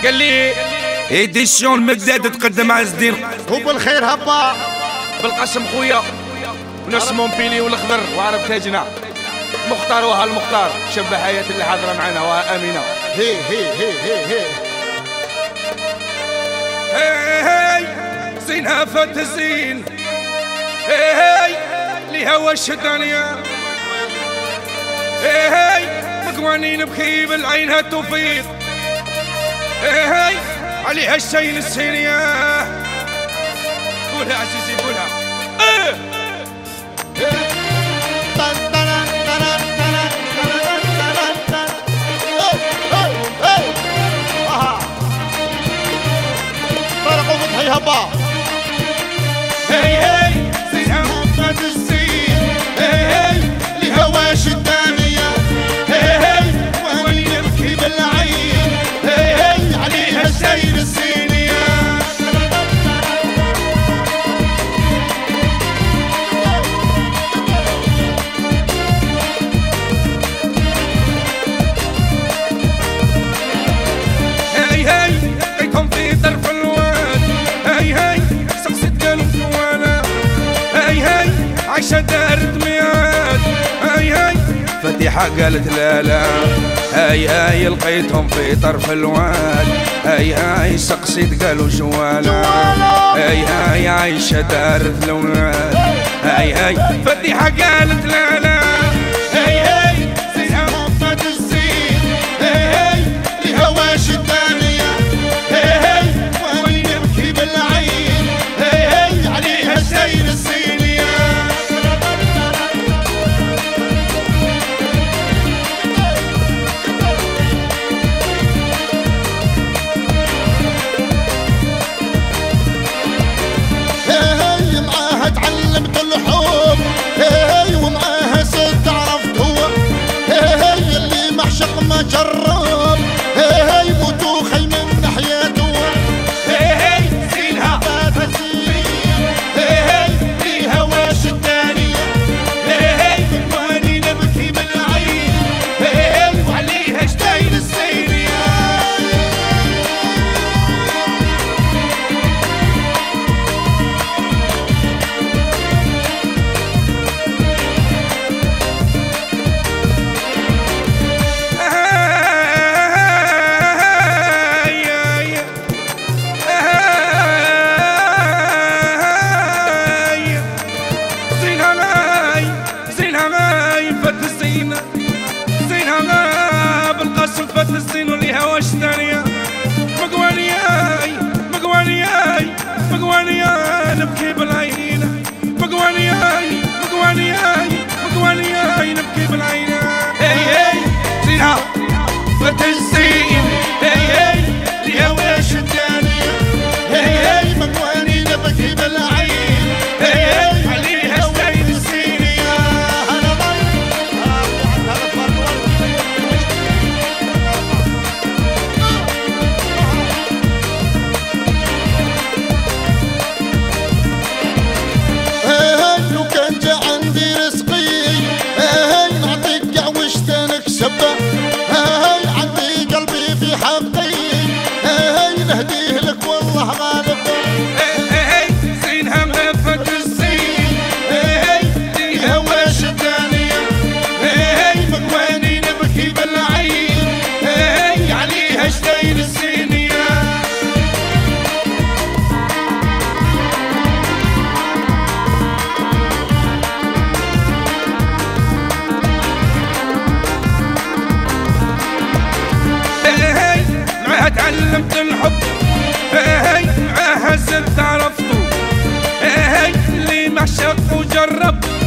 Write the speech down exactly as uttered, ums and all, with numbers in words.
قال لي ايديسيون مقداد تقدم عز الدين وبالخير هبا بالقسم خويا وناس مونبيلي والاخضر وعرب تاجنا مختار وها المختار شبه حياة اللي حاضره معنا وها امينه. هي هي هي هي هي هي زينها فات الزين هي ليها وش الدنيا هي مقوانين بخيب العينها توفيق هي عليها الشين السينية. قولها عزيزي قولها ايه هي هبا هي هي زينها فات الزين هي لهواش الدنيا هي وهي يبكي بالعين هي عليها السير السينية. هي هي لقيتهم في طرف الواد هي هي سقسيت قالوا وانا هي هي عايشة دارت ميعاد هي هي فتيحة قالت لا لا هي هي لقيتهم في طرف الواد هي هي سقسيت قالوا جوالا هي هي عايشة دارت الولاد هي هي فتيحة قالت لا لا هي هي زينها فات الزين هي هي لهواش الدنيا هي هي وهي يبكي بالعين هي هي عليها السير السينية. هي معاها تعلمت الحب هي ومعاها ست عرفت هو هي اللي محشق ما جرب هي بوتوخي من ناحيته هي زينها فات الزين هي ليها واش الدنيا هي واني نبكي من العين هي وعليها شتايل السيرية. فات الزين وليها واش ثانية مقوانياي مقوانياي مقوانياي نبكي بالعين مقوانياي مقوانياي مقوانياي نبكي بالعين. هي هي زينها فات الزين هي هي ليها واش ثانية هي هي مقواني نبكي بالعين هي هي عليها السيد السينية. هاي عندي قلبي في حقي هاي نهديه لك والله غالب هاي زينها مفت الزين هاي ليها واش الدنيا هاي مقواني نبكي بالعين هاي عليها شتايل السينية. تعلمت الحب هي معاها زدت عرفته هي اللي معشق وجرب